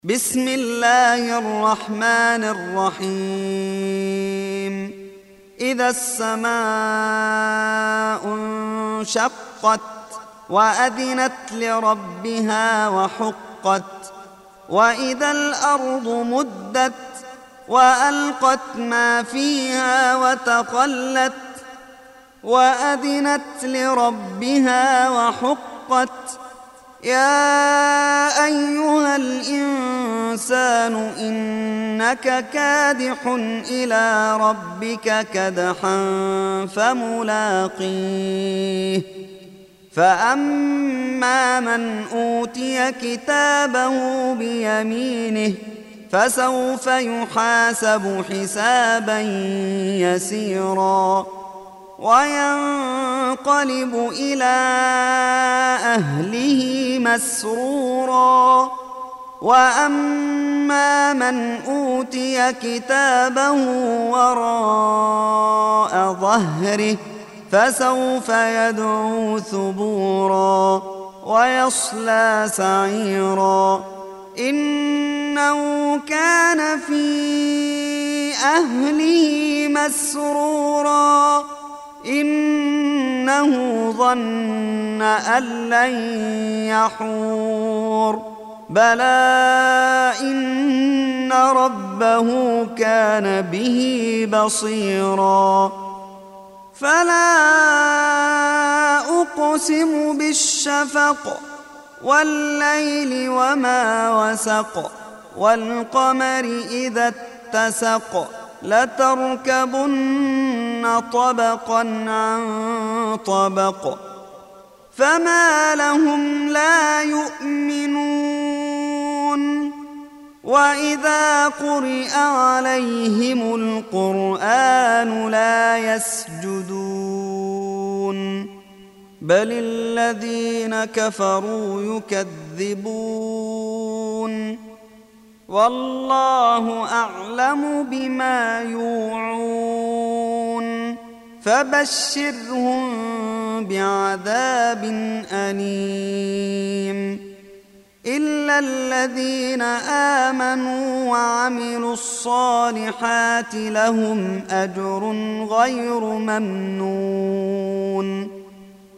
بسم الله الرحمن الرحيم. إذا السماء انشقت وأذنت لربها وحقت وإذا الأرض مدت وألقت ما فيها وتخلت وأذنت لربها وحقت يا أيها الإنسان إنك كادح إلى ربك كدحا فملاقيه فأما من أوتي كتابه بيمينه فسوف يحاسب حسابا يسيرا وينقلب إلى أهله مسرورا وأما من أوتي كتابه وراء ظهره فسوف يدعو ثبورا ويصلى سعيرا إنه كان في أهله مسرورا إنه ظن أن لن يحور بلى إن ربه كان به بصيرا فلا أقسم بالشفق والليل وما وسق والقمر إذا اتسق لتركبن طبقا عن طبق فما لهم لا يؤمنون وإذا قرئ عليهم القرآن لا يسجدون بل الذين كفروا يكذبون والله أعلم بما يوعون فبشرهم بعذاب أليم إلا الذين آمنوا وعملوا الصالحات لهم أجر غير ممنون